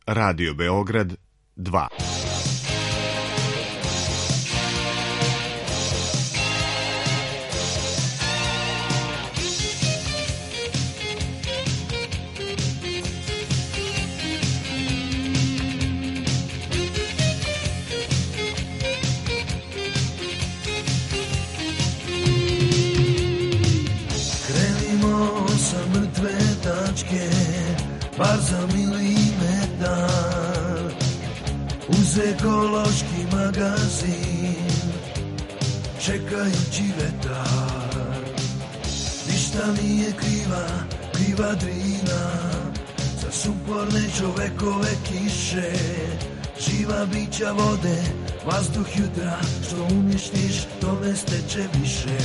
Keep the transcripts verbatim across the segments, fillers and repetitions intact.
Radio Beograd dva. Bar za milimetar uz ekološki magazin čekajući vetar. Ništa nije kriva, kriva Drina za suporne čovekove kiše. Živa bića vode, vazduh jutra, što uništiš, tome steče više.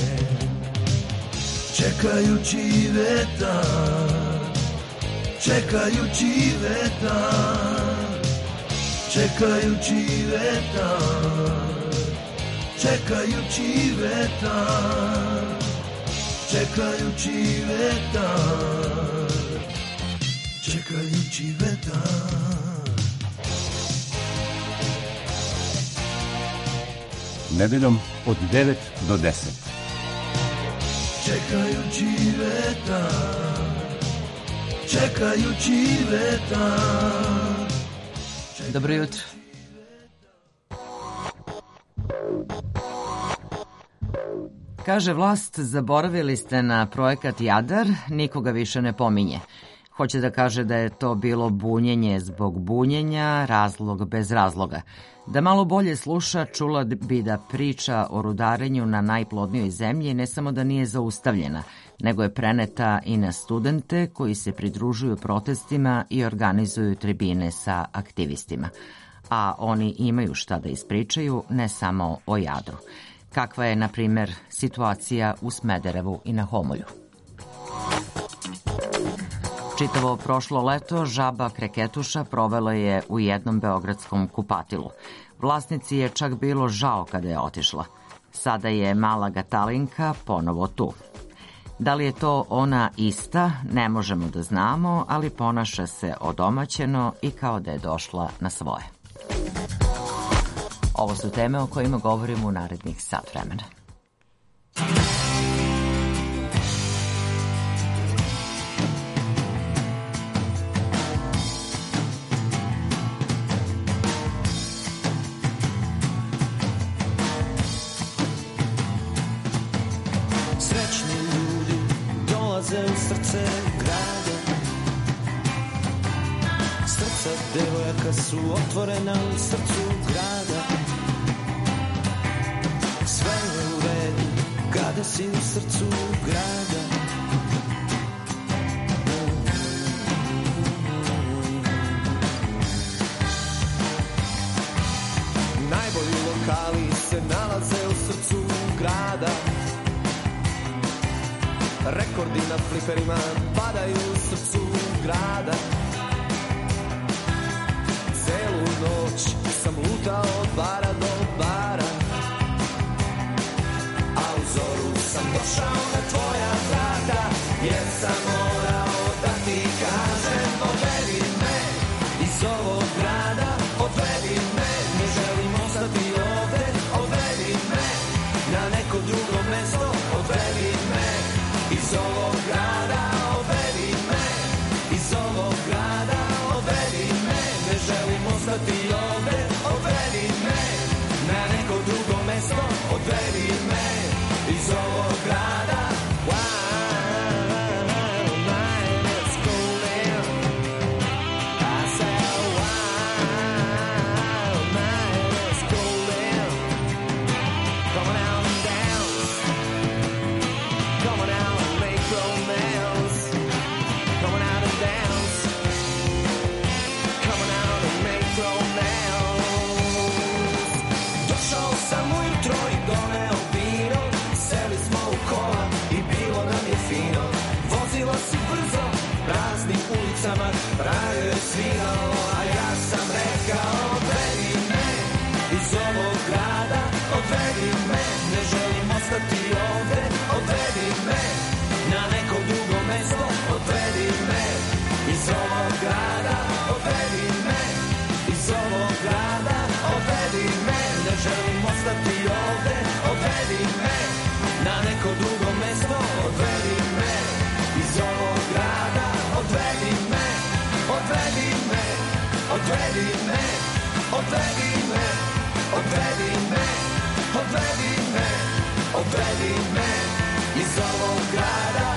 Čekajući vetar, čekajući vetar, čekajući vetar, čekajući vetar, čekajući vetar, čekajući vetar. Nedeljom od devet do deset. Čekajući vetar, čekajući vetar. Dobro jutro. Kaže vlast, zaboravili ste na projekat Jadar, nikoga više ne pominje. Hoće da kaže da je to bilo bunjenje zbog bunjenja, razlog bez razloga. Da malo bolje sluša, čula bi da priča o rudarenju na najplodnijoj zemlji ne samo da nije zaustavljena, nego je preneta i na studente koji se pridružuju protestima i organizuju tribine sa aktivistima. A oni imaju šta da ispričaju, ne samo o Jadru. Kakva je, na primer, situacija u Smederevu i na Homolju. Čitavo prošlo leto žaba kreketuša provela je u jednom beogradskom kupatilu. Vlasnici je čak bilo žao kada je otišla. Sada je mala Gatalinka ponovo tu. Da li je to ona ista, ne možemo da znamo, ali ponaša se odomaćeno i kao da je došla na svoje. Ovo su teme o kojima govorimo u narednih sat vremena. U srce grada, srca devojaka su otvorena u srcu grada. Sve je u redu kada si u srcu grada. Najbolji lokali se nalaze u srcu grada. Rekordi na fliperima padaju u srcu grada. Celu noć sam lutao od bara do bara, a u zoru sam došao na tvoja vrata, jer sam morao da ti kažem odvedi me iz ovog grada, odvedi me, ne želim ostati ovde, odvedi me na neko drugo mesto, odvedi me iz ovog grada, odvedi me, iz ovog grada, odvedi me, ne želim ostati ovde, odvedi me, na neko drugo mesto, odvedi me, iz ovog grada. Došao sam ujutro i doneo vino, seli smo odvedi me, odvedi me, odvedi me, odvedi me, odvedi me iz ovog grada.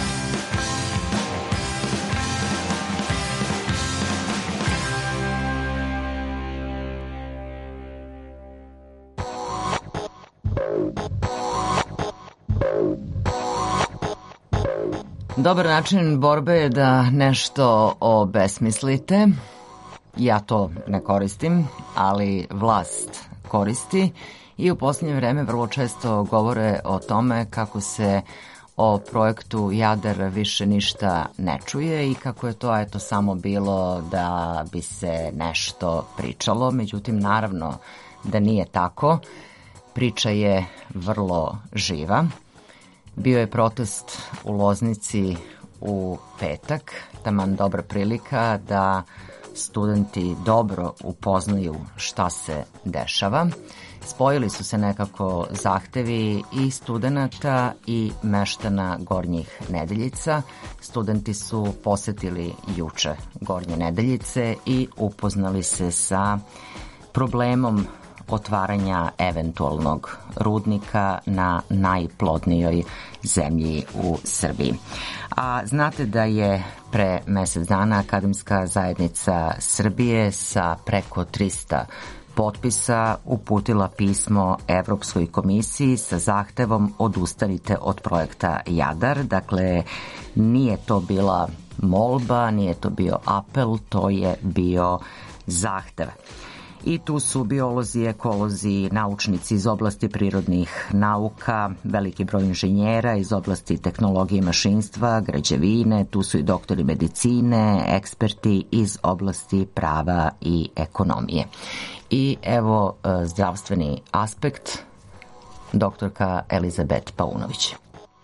Dobar način borbe je da nešto obesmislite. Ja to ne koristim, ali vlast koristi i u posljednje vreme vrlo često govore o tome kako se o projektu Jadar više ništa ne čuje i kako je to eto samo bilo da bi se nešto pričalo. Međutim, naravno da nije tako. Priča je vrlo živa. Bio je protest u Loznici u petak, taman dobra prilika da studenti dobro upoznaju šta se dešava. Spojili su se nekako zahtevi i studenata i meštana Gornjih Nedeljica. Studenti su posetili juče Gornje Nedeljice i upoznali se sa problemom otvaranja eventualnog rudnika na najplodnijoj zemlji u Srbiji. A znate da je pre mesec dana Akademska zajednica Srbije sa preko trista potpisa uputila pismo Evropskoj komisiji sa zahtevom odustanite od projekta Jadar. Dakle, nije to bila molba, nije to bio apel, to je bio zahtev. I tu su biolozi, ekolozi, naučnici iz oblasti prirodnih nauka, veliki broj inženjera iz oblasti tehnologije i mašinstva, građevine, tu su i doktori medicine, eksperti iz oblasti prava i ekonomije. I evo zdravstveni aspekt, doktorka Elizabet Paunović.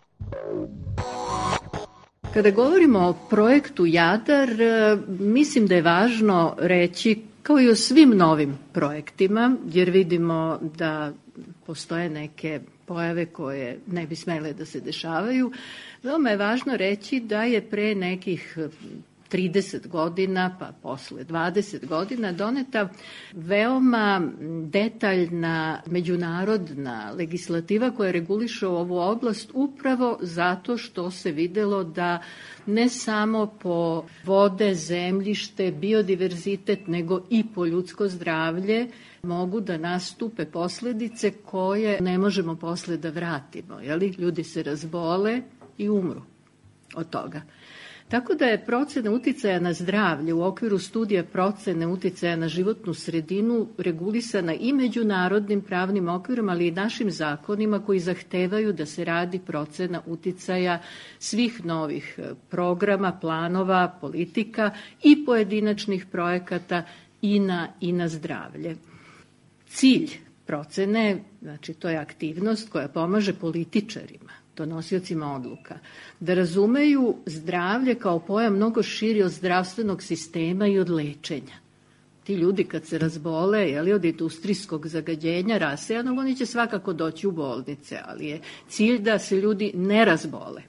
Kada govorimo o projektu Jadar, mislim da je važno reći, kao i o svim novim projektima, jer vidimo da postoje neke pojave koje ne bi smele da se dešavaju, veoma je važno reći da je pre nekih trideset godina, pa posle dvadeset godina, doneta veoma detaljna međunarodna legislativa koja reguliše ovu oblast upravo zato što se videlo da ne samo po vode, zemljište, biodiverzitet, nego i po ljudsko zdravlje mogu da nastupe posledice koje ne možemo posle da vratimo. Jeli? Ljudi se razbole i umru od toga. Tako da je procena uticaja na zdravlje u okviru studija procene uticaja na životnu sredinu regulisana i međunarodnim pravnim okvirom, ali i našim zakonima koji zahtevaju da se radi procena uticaja svih novih programa, planova, politika i pojedinačnih projekata i na, i na zdravlje. Cilj procene, znači to je aktivnost koja pomaže političarima, donosiocima odluka, da razumeju zdravlje kao pojam mnogo širi od zdravstvenog sistema i od lečenja. Ti ljudi kad se razbole, jeli, od industrijskog zagađenja rasejanog, oni će svakako doći u bolnice, ali je cilj da se ljudi ne razbole.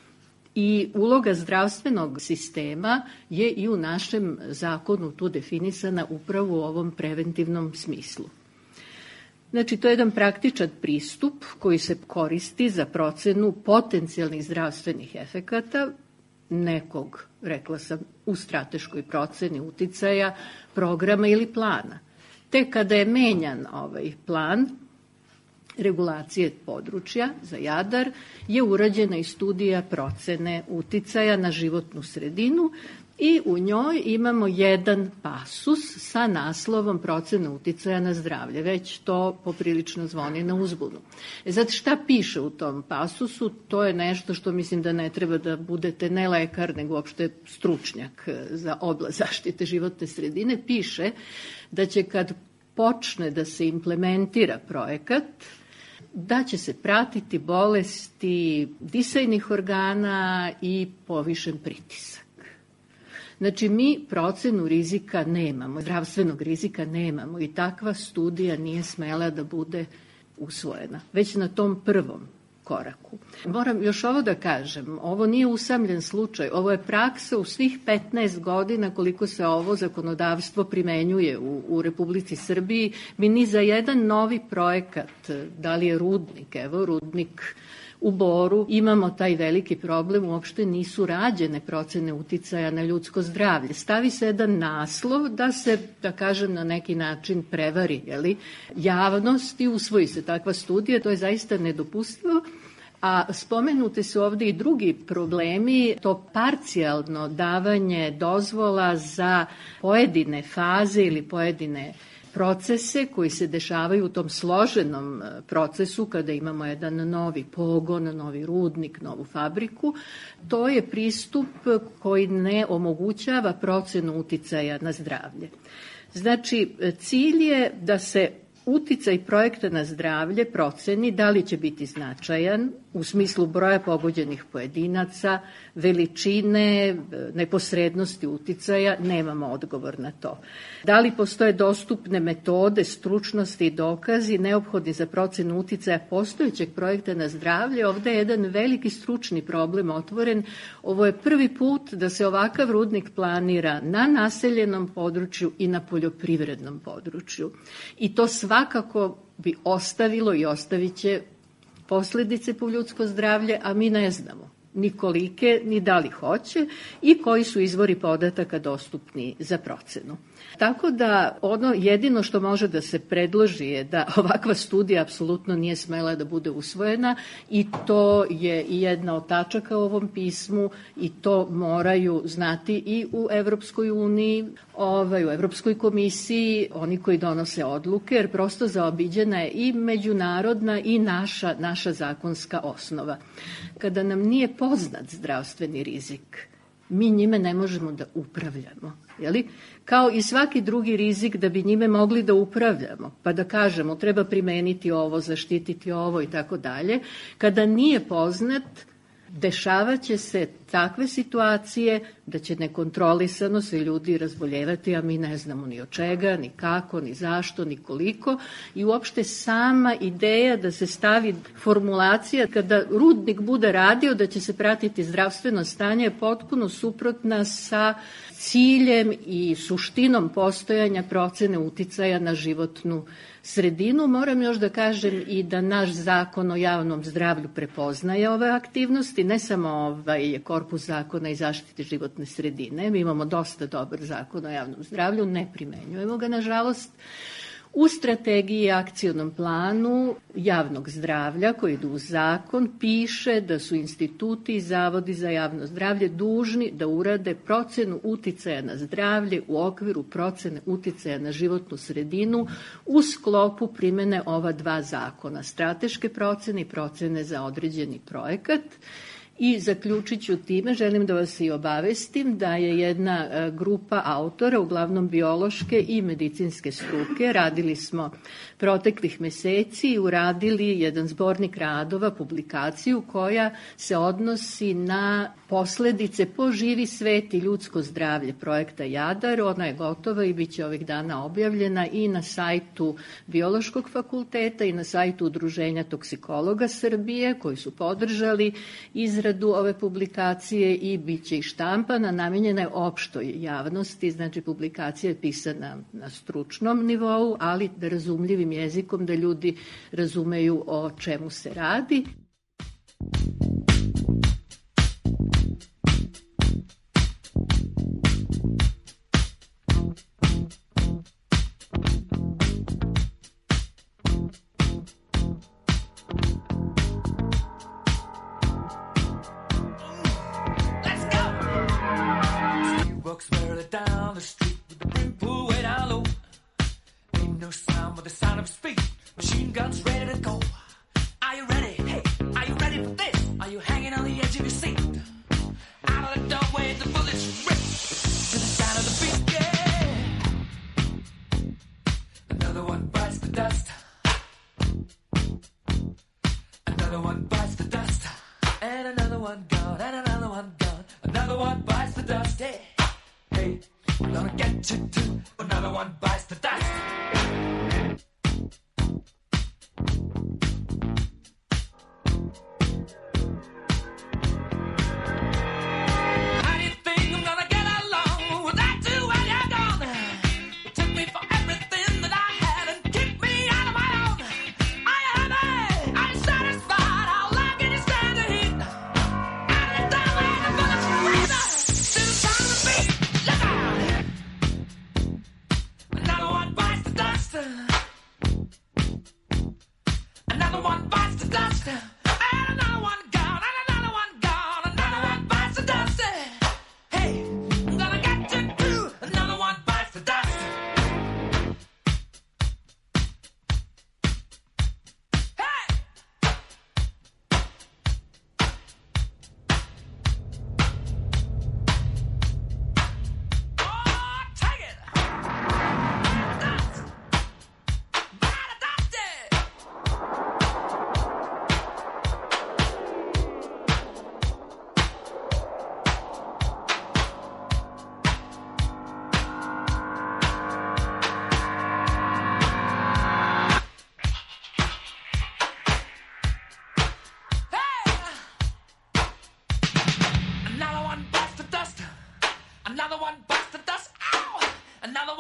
I uloga zdravstvenog sistema je i u našem zakonu tu definisana upravo u ovom preventivnom smislu. Znači, to je jedan praktičan pristup koji se koristi za procenu potencijalnih zdravstvenih efekata nekog, rekla sam, u strateškoj proceni uticaja, programa ili plana. Te kada je menjan ovaj plan regulacije područja za Jadar, je urađena i studija procene uticaja na životnu sredinu i u njoj imamo jedan pasus sa naslovom procene uticaja na zdravlje. Već to poprilično zvoni na uzbunu. E sad, šta piše u tom pasusu? To je nešto što mislim da ne treba da budete ne lekar, nego uopšte stručnjak za oblast zaštite životne sredine. Piše da će kad počne da se implementira projekat, da će se pratiti bolesti disajnih organa i povišen pritisak. Znači, mi procenu rizika nemamo, zdravstvenog rizika nemamo i takva studija nije smela da bude usvojena. Već na tom prvom koraku. Moram još ovo da kažem, ovo nije usamljen slučaj, ovo je praksa u svih petnaest godina koliko se ovo zakonodavstvo primenjuje u, u Republici Srbiji. Mi ni za jedan novi projekat, da li je rudnik, evo rudnik u Boru, imamo taj veliki problem, uopšte nisu rađene procene uticaja na ljudsko zdravlje. Stavi se jedan naslov da se, da kažem, na neki način prevari, jeli, javnost i usvoji se takva studija, to je zaista nedopustivo. A spomenute su ovde i drugi problemi, to parcijalno davanje dozvola za pojedine faze ili pojedine procese koji se dešavaju u tom složenom procesu kada imamo jedan novi pogon, novi rudnik, novu fabriku. To je pristup koji ne omogućava procenu uticaja na zdravlje. Znači, cilj je da se uticaj projekta na zdravlje proceni da li će biti značajan u smislu broja pogođenih pojedinaca, veličine, neposrednosti uticaja, nemamo odgovor na to. Da li postoje dostupne metode, stručnosti i dokazi neophodni za procenu uticaja postojećeg projekta na zdravlje? Ovde je jedan veliki stručni problem otvoren. Ovo je prvi put da se ovakav rudnik planira na naseljenom području i na poljoprivrednom području. I to svakako bi ostavilo i ostavit će posledice po ljudsko zdravlje, a mi ne znamo ni kolike, ni da li hoće i koji su izvori podataka dostupni za procenu. Tako da ono jedino što može da se predloži je da ovakva studija apsolutno nije smela da bude usvojena i to je i jedna od tačaka u ovom pismu i to moraju znati i u Evropskoj uniji, ovaj, u Evropskoj komisiji, oni koji donose odluke, jer prosto zaobiđena je i međunarodna i naša, naša zakonska osnova. Kada nam nije poznat zdravstveni rizik, mi njime ne možemo da upravljamo. Jeli? Kao i svaki drugi rizik da bi njime mogli da upravljamo, pa da kažemo treba primeniti ovo, zaštititi ovo i tako dalje. Kada nije poznat, dešavaće se takve situacije da će nekontrolisano se ljudi razboljevati, a mi ne znamo ni od čega, ni kako, ni zašto, ni koliko. I uopšte sama ideja da se stavi formulacija kada rudnik bude radio da će se pratiti zdravstveno stanje je potpuno suprotna sa ciljem i suštinom postojanja procene uticaja na životnu sredinu. Moram još da kažem i da naš zakon o javnom zdravlju prepoznaje ove aktivnosti, ne samo ovaj korpus zakona i zaštite životne sredine. Mi imamo dosta dobar zakon o javnom zdravlju, ne primenjujemo ga, nažalost. U strategiji i akcionom planu javnog zdravlja koji idu u zakon piše da su instituti i zavodi za javno zdravlje dužni da urade procenu uticaja na zdravlje u okviru procene uticaja na životnu sredinu u sklopu primene ova dva zakona, strateške procene i procene za određeni projekat. I zaključit ću time, želim da vas i obavestim da je jedna grupa autora, uglavnom biološke i medicinske struke, radili smo proteklih meseci i uradili jedan zbornik radova, publikaciju koja se odnosi na posledice po živi svet i ljudsko zdravlje projekta Jadar. Ona je gotova i bit će ovih dana objavljena i na sajtu Biološkog fakulteta i na sajtu Udruženja toksikologa Srbije koji su podržali izradu ove publikacije i bit će i štampana, namenjena je opštoj javnosti, znači publikacija je pisana na stručnom nivou, ali da razumljivim jezikom da ljudi razumeju o čemu se radi.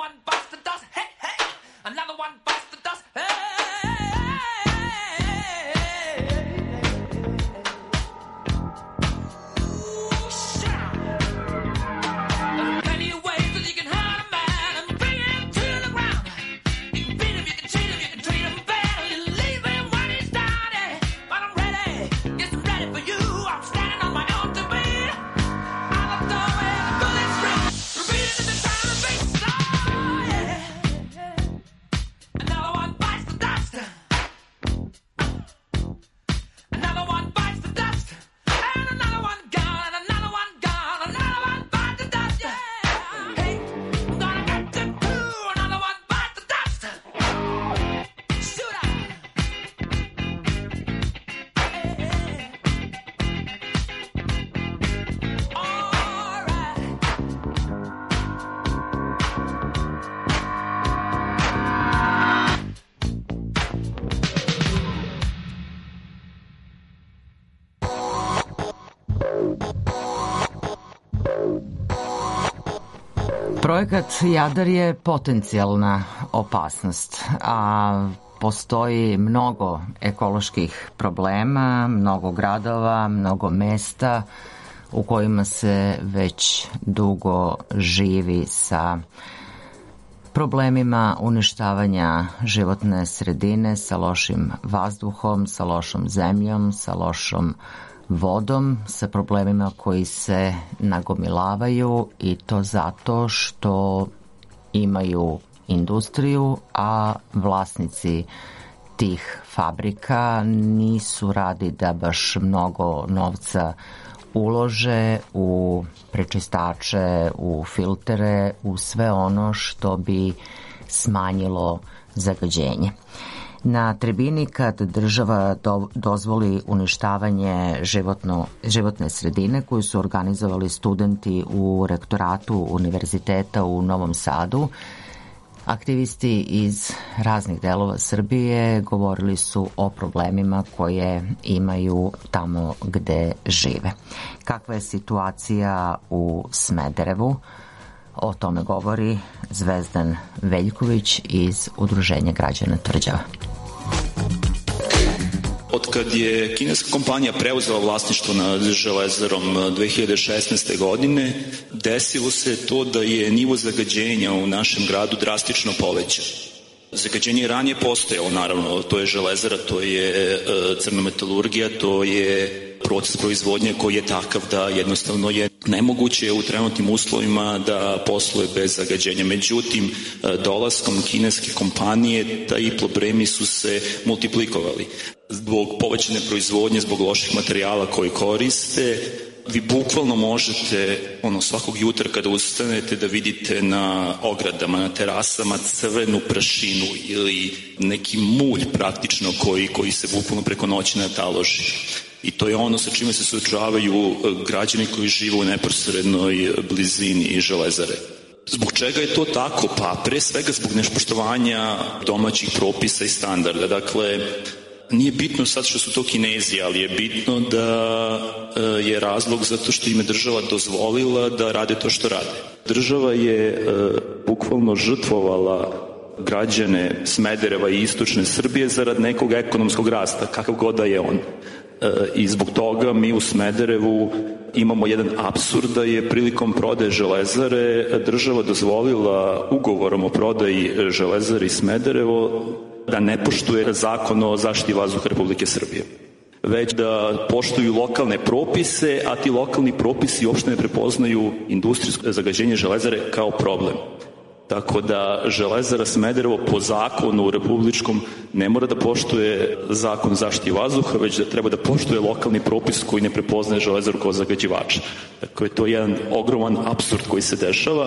one bites the dust. Hey, hey, another one bites the dust. Hey. Projekat Jadar je potencijalna opasnost, a postoji mnogo ekoloških problema, mnogo gradova, mnogo mesta u kojima se već dugo živi sa problemima uništavanja životne sredine, sa lošim vazduhom, sa lošom zemljom, sa lošom vodom, sa problemima koji se nagomilavaju, i to zato što imaju industriju, a vlasnici tih fabrika nisu radi da baš mnogo novca ulože u prečistače, u filtere, u sve ono što bi smanjilo zagađenje. Na tribini kad država do, dozvoli uništavanje životno, životne sredine koju su organizovali studenti u rektoratu Univerziteta u Novom Sadu, aktivisti iz raznih delova Srbije govorili su o problemima koje imaju tamo gde žive. Kakva je situacija u Smederevu? O tome govori Zvezdan Veljković iz Udruženja građana Tvrđava. Od kad je kineska kompanija preuzela vlasništvo nad Železarom dve hiljade šesnaeste. godine, desilo se to da je nivo zagađenja u našem gradu drastično povećan. Zagađenje je ranije postojalo, naravno, to je Železara, to je crna metalurgija, to je proces proizvodnje koji je takav da jednostavno je nemoguće u trenutnim uslovima da posluje bez zagađenja. Međutim, dolaskom kineske kompanije taj problemi su se multiplikovali. Zbog povećane proizvodnje, zbog loših materijala koji koriste, vi bukvalno možete ono, svakog jutra kada ustanete da vidite na ogradama, na terasama crvenu prašinu ili neki mulj praktično koji, koji se bukvalno preko noći nataloži. I to je ono sa čime se suočavaju građani koji žive u neposrednoj blizini Železare. Zbog čega je to tako? Pa pre svega zbog nespoštovanja domaćih propisa i standarda. Dakle, nije bitno sad što su to Kinezi, ali je bitno da je razlog zato što im je država dozvolila da rade to što rade. Država je bukvalno žrtvovala građane Smedereva i istočne Srbije zarad nekog ekonomskog rasta, kakav god da je on. I zbog toga mi u Smederevu imamo jedan apsurd da je prilikom prodaje Železare država dozvolila ugovorom o prodaji Železare i Smederevo da ne poštuje zakon o zaštiti vazduha Republike Srbije, već da poštuju lokalne propise, a ti lokalni propisi uopšte ne prepoznaju industrijsko zagađenje Železare kao problem. Tako da Železara Smederevo po zakonu republičkom ne mora da poštuje zakon o zaštiti vazduha, već da treba da poštuje lokalni propis koji ne prepoznaje Železaru kao zagađivača. Dakle, to je jedan ogroman apsurd koji se dešava.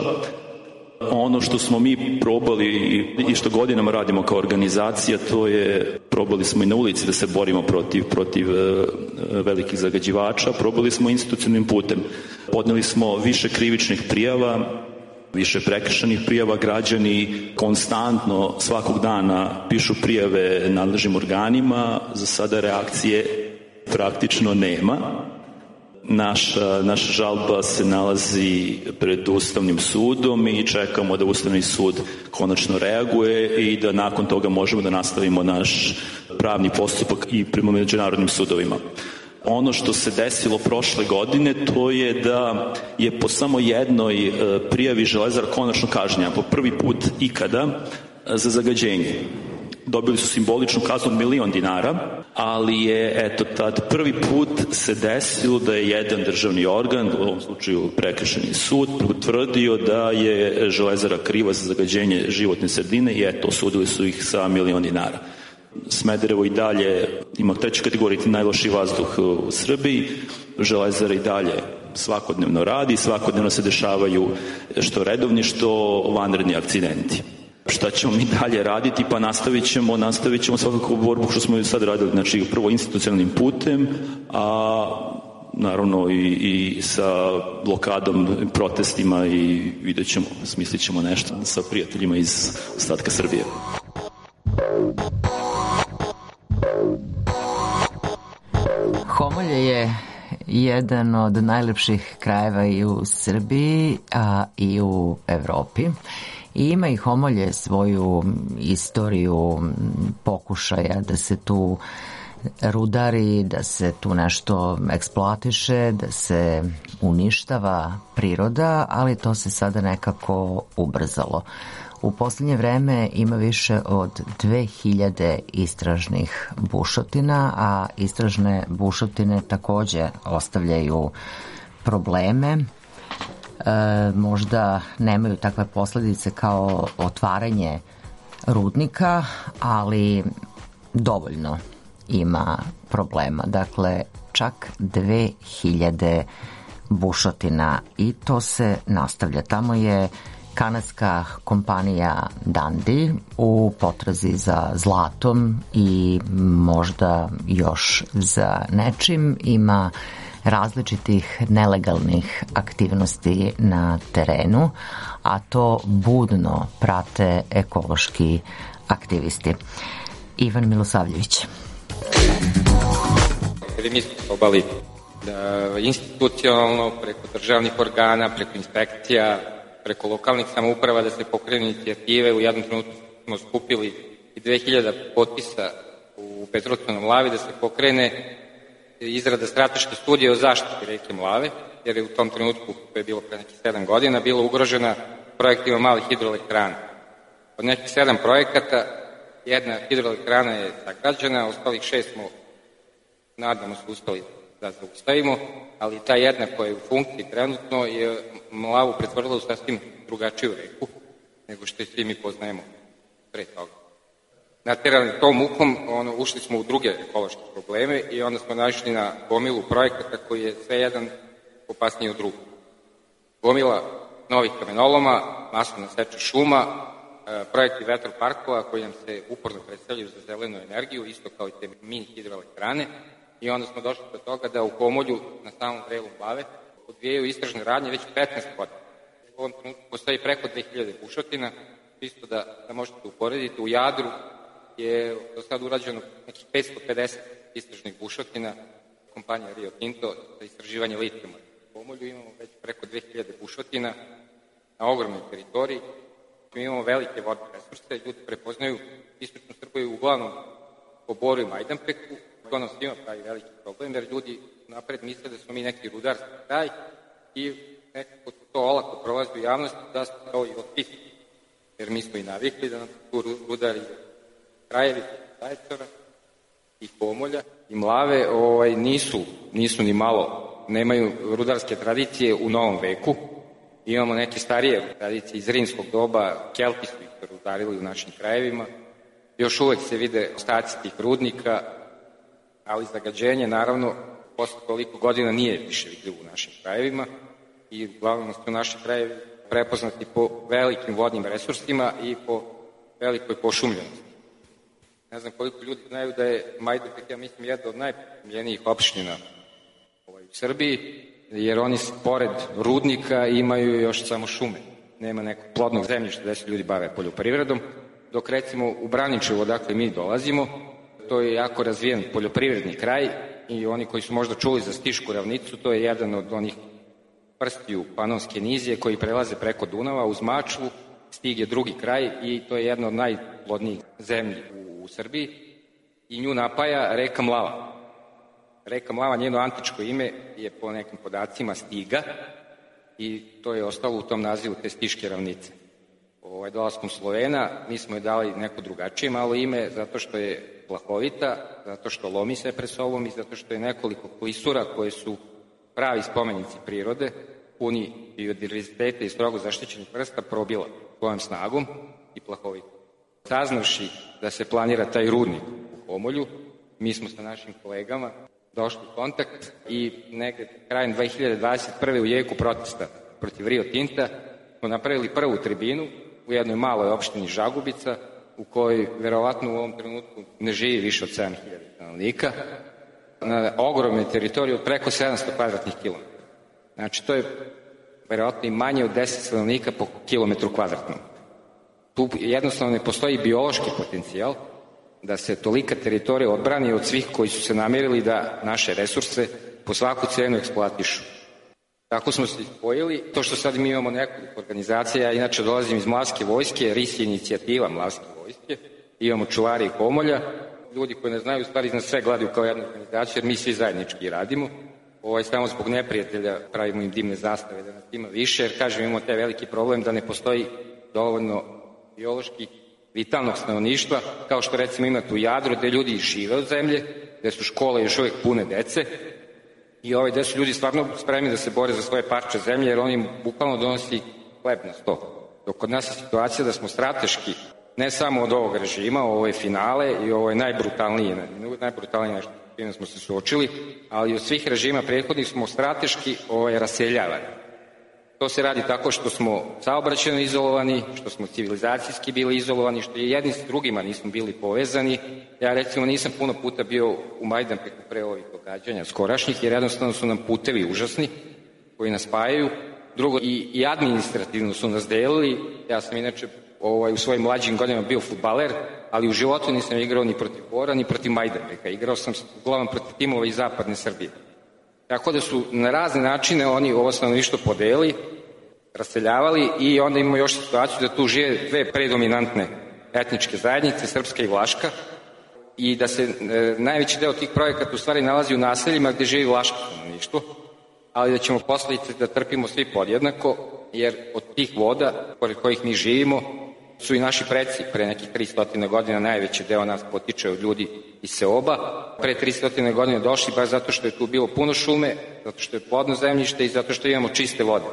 Ono što smo mi probali i što godinama radimo kao organizacija, to je, probali smo i na ulici da se borimo protiv, protiv velikih zagađivača, probali smo institucionalnim putem. Podneli smo više krivičnih prijava, više prekršajnih prijava, građani konstantno svakog dana pišu prijave nadležnim organima, za sada reakcije praktično nema. Naša, naša žalba se nalazi pred Ustavnim sudom i čekamo da Ustavni sud konačno reaguje i da nakon toga možemo da nastavimo naš pravni postupak i prema međunarodnim sudovima. Ono što se desilo prošle godine, to je da je po samo jednoj prijavi Železara konačno kažnjena, po prvi put ikada, za zagađenje. Dobili su simboličnu kaznu od milion dinara, ali je, eto, tad prvi put se desilo da je jedan državni organ, u ovom slučaju Prekršajni sud, potvrdio da je Železara kriva za zagađenje životne sredine i eto, osudili su ih sa milion dinara. Smederevo i dalje ima treću kategoriju, najlošiji vazduh u Srbiji. Železara i dalje svakodnevno radi, svakodnevno se dešavaju što redovni, što vanredni akcidenti. Šta ćemo mi dalje raditi? Pa nastavit ćemo, nastavit ćemo svakako borbu što smo i sad radili, znači prvo institucionalnim putem, a naravno i, i sa blokadom, protestima i vidjet ćemo, smislit ćemo nešto sa prijateljima iz ostatka Srbije. Homolje je jedan od najlepših krajeva i u Srbiji, a i u Evropi. I ima i Homolje svoju istoriju pokušaja da se tu rudari, da se tu nešto eksploatiše, da se uništava priroda, ali to se sada nekako ubrzalo. U poslednje vreme ima više od dve hiljade istražnih bušotina, a istražne bušotine takođe ostavljaju probleme. E, možda nemaju takve posledice kao otvaranje rudnika, ali dovoljno ima problema. Dakle, čak dve hiljade bušotina i to se nastavlja. Tamo je kanadska kompanija Dundee u potrazi za zlatom i možda još za nečim. Ima različitih nelegalnih aktivnosti na terenu, a to budno prate ekološki aktivisti. Ivan Milosavljević. Mi smo probali da institucionalno, preko državnih organa, preko inspekcija, preko lokalnih samouprava da se pokrenu inicijative. U jednom trenutku smo skupili i dve hiljade potpisa u Petrovcu na Mlavi da se pokrene izrada strateške studije o zaštiti reke Mlave, jer je u tom trenutku, to je bilo pre nekih sedam godina, bila ugrožena projektima malih hidroelektrana. Od nekih sedam projekata, jedna hidroelektrana je sagrađena, ostalih šest smo, nadamo se, uspeli da zaustavimo, ali ta jedna koja je u funkciji trenutno je Mlavu pretvorila u sasvim drugačiju reku nego što je svi mi poznajemo pre toga. Naterali tom mukom, ono, ušli smo u druge ekološke probleme i onda smo našli na gomilu projekata koji je sve jedan opasniji od drugog. Gomila novih kamenoloma, masovna seča šuma, projekti vetroparkova koji nam se uporno predstavljaju za zelenu energiju, isto kao i te mini hidroelektrane, i onda smo došli do toga da u Homolju, na samom vrelu Mlave, odvijaju istražne radnje već petnaest godina. U ovom trenutku postoji preko dve hiljade bušotina, isto da, da možete uporediti. U Jadru je do sada urađeno nekih petsto pedeset istražnih bušotina, kompanija Rio Tinto za istraživanje litijuma. U Homolju imamo već preko dve hiljade bušotina na ogromnoj teritoriji. Mi imamo velike vodne resurse, ljudi prepoznaju istočnu Srbiju uglavnom po Boru i Majdanpeku. To nam svima pravi veliki problem, jer ljudi napred misle da smo mi neki rudarski kraj i nekako to olako prolazi u javnosti da smo kao i otpisni. Jer mi smo i navikli da nam tu rudari krajevi Zaječara i Homolja i Mlave ovaj, nisu, nisu ni malo, nemaju rudarske tradicije u novom veku. Imamo neke starije tradicije iz rimskog doba, Kelti su ih rudarili u našim krajevima. Još uvek se vide ostaci tih rudnika, ali zagađenje, naravno, posle toliko godina nije više vidljivo u našim krajevima i uglavnom su naši krajevi prepoznati po velikim vodnim resursima i po velikoj pošumljenosti. Ne znam koliko ljudi znaju da je Majdanpek, ja mislim, jedna od najpošumljenijih opština u Srbiji, jer oni pored rudnika imaju još samo šume. Nema nekog plodnog zemljišta gde se ljudi bave poljoprivredom, dok recimo u Braničevu, odakle mi dolazimo, to je jako razvijen poljoprivredni kraj i oni koji su možda čuli za Stišku ravnicu, to je jedan od onih prstiju Panonske nizije koji prelaze preko Dunava uz Mačvu. Stig je drugi kraj i to je jedna od najplodnijih zemlji u, u Srbiji i nju napaja reka Mlava. Reka Mlava, njeno antičko ime je po nekim podacima Stiga i to je ostalo u tom nazivu te Stiške ravnice. Ovaj, dolaskom Slovena mi smo je dali neko drugačije malo ime zato što je plahovita, zato što lomi se pred sobom i zato što je nekoliko klisura koje su pravi spomenici prirode, puni biodiverziteta i strogo zaštićenih vrsta probila svojom snagom i plahovita. Saznavši da se planira taj rudnik u Homolju, mi smo sa našim kolegama došli u kontakt i negde krajem dve hiljade dvadeset prve u jeku protesta protiv Rio Tinta smo napravili prvu tribinu u jednoj maloj opštini Žagubica u kojoj verovatno u ovom trenutku ne živi više od sedam hiljada stanovnika na ogromnoj teritoriji od preko sedamsto kvadratnih kilometara. Znači to je verovatno i manje od deset stanovnika po kilometru kvadratnom. Tu jednostavno ne postoji biološki potencijal da se tolika teritorija odbrani od svih koji su se namerili da naše resurse po svaku cenu eksploatišu. Tako smo se spojili. To što sad mi imamo nekoliko organizacija, ja inače dolazim iz Mlavske vojske, R I S je inicijativa Mlavske vojske, imamo čuvari i Homolja. Ljudi koji ne znaju, u stvari nas sve gledaju kao jednu organizaciju, jer mi svi zajednički radimo. Ovaj, samo zbog neprijatelja pravimo im dimne zastave da nas ima više, jer kažem, imamo taj veliki problem da ne postoji dovoljno biološki vitalnog stanovništva, kao što recimo imate u Jadru, gde ljudi žive od zemlje, gde su škole još uvek pune dece i ovaj, gde su ljudi stvarno spremni da se bore za svoje parče zemlje, jer on im bukvalno donosi hleb na sto. Dok kod nas je situacija da smo strateški, ne samo od ovog režima, ovo je finale i ovo je najbrutalnije, najbrutalnije nešto čime smo se suočili, ali od svih režima prethodnih smo strateški ovaj, raseljavani. To se radi tako što smo saobraćajno izolovani, što smo civilizacijski bili izolovani, što je jedni s drugima nismo bili povezani. Ja recimo nisam puno puta bio u Majdanpeku pre ovih događanja skorašnjih, jer jednostavno su nam putevi užasni koji nas spajaju. Drugo, i, i administrativno su nas delili. Ja sam inače ovaj, u svojim mlađim godinama bio fudbaler, ali u životu nisam igrao ni protiv Bora, ni protiv Majdanpeka. Igrao sam uglavnom protiv timova iz zapadne Srbije. Tako da su na razne načine oni ovo stanovništvo podeli, raseljavali i onda imamo još situaciju da tu žive dve predominantne etničke zajednice, srpska i vlaška, i da se e, najveći deo tih projekata u stvari nalazi u naseljima gde živi vlaško stanovništvo, ali da ćemo posledice da trpimo svi podjednako, jer od tih voda, pored kojih mi živimo, su i naši preci pre nekih tristo godina, najveći deo nas potiče od ljudi iz seoba, pre tristo godina došli baš zato što je tu bilo puno šume, zato što je plodno zemljište i zato što imamo čiste vode.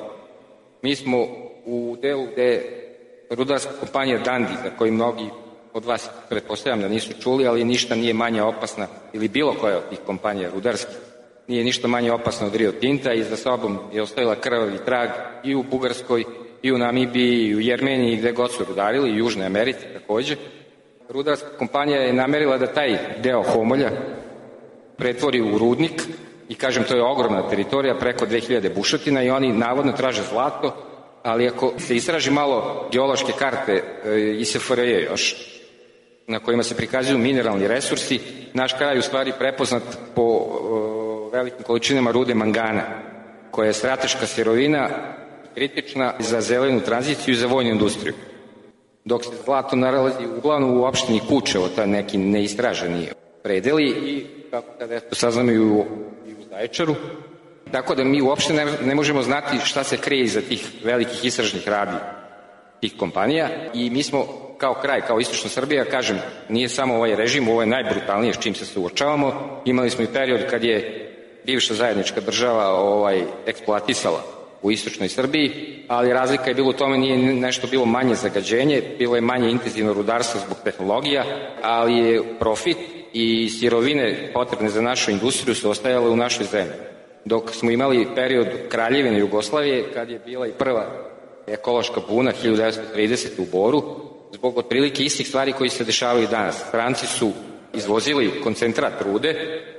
Mi smo u delu gde rudarska kompanija Dandi, za koju mnogi od vas pretpostavljam da nisu čuli, ali ništa nije manje opasna, ili bilo koja od tih kompanija rudarskih, nije ništa manje opasna od Rio Tinta i za sobom je ostavila krvavi trag i u Bugarskoj, i u Namibiji, i u Jermeniji, gde god su rudarili, i u Južnoj Americi takođe. Rudarska kompanija je namerila da taj deo Homolja pretvori u rudnik i kažem, to je ogromna teritorija, preko dve hiljade bušotina i oni navodno traže zlato, ali ako se istraži malo geološke karte i S F R J još, na kojima se prikazuju mineralni resursi, naš kraj u stvari prepoznat po o, velikim količinama rude mangana, koja je strateška sirovina, kritična za zelenu tranziciju i za vojnu industriju. Dok se zlato nalazi uglavnom u opštini Kučevo, ta neki neistraženi predeli i kako kada eto saznamo i u, i u Zaječaru. Tako da mi uopšte ne, ne možemo znati šta se krije iza tih velikih istražnih radnji tih kompanija i mi smo kao kraj, kao istočna Srbija, kažem, nije samo ovaj režim, ovo je najbrutalnije s čim se suočavamo. Imali smo i period kad je bivša zajednička država ovaj, eksploatisala u istočnoj Srbiji, ali razlika je bilo u tome, nije nešto bilo manje zagađenje, bilo je manje intenzivno rudarstvo zbog tehnologija, ali je profit i sirovine potrebne za našu industriju su ostajale u našoj zemlji. Dok smo imali period Kraljevine Jugoslavije, kad je bila i prva ekološka buna hiljadu devetsto tridesete u Boru, zbog otprilike istih stvari koji se dešavaju danas. Stranci su izvozili koncentrat rude,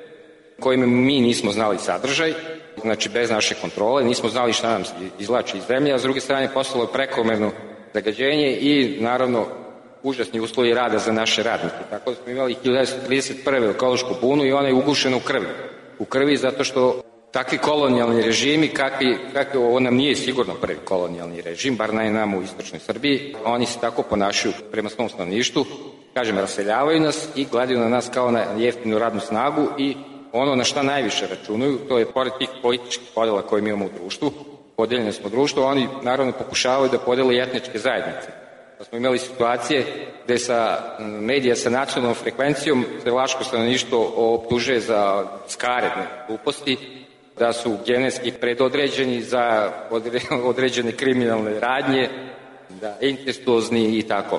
kojim mi nismo znali sadržaj, znači bez naše kontrole, nismo znali šta nam se izvlači iz zemlje, a s druge strane postalo prekomerno zagađenje i naravno užasni uslovi rada za naše radnike. Tako da smo imali hiljadu devetsto trideset prve ekološku bunu i ona je ugušena u krvi. u krvi, zato što takvi kolonijalni režimi, kakvi, kakvi, ovo nam nije sigurno prvi kolonijalni režim, bar ne nam u istočnoj Srbiji, oni se tako ponašaju prema svom stanovništvu, kažem, raseljavaju nas i gledaju na nas kao na jeftinu radnu snagu i ono na šta najviše računaju, to je pored tih političkih podela koje mi imamo u društvu, podeljene smo društvo, oni naravno pokušavaju da podele etničke zajednice. Da smo imali situacije gde sa medija sa nacionalnom frekvencijom vlaško stanovništvo optužuje za skaredne gluposti, da su genetski predodređeni za određene kriminalne radnje, da incestuozni i tako.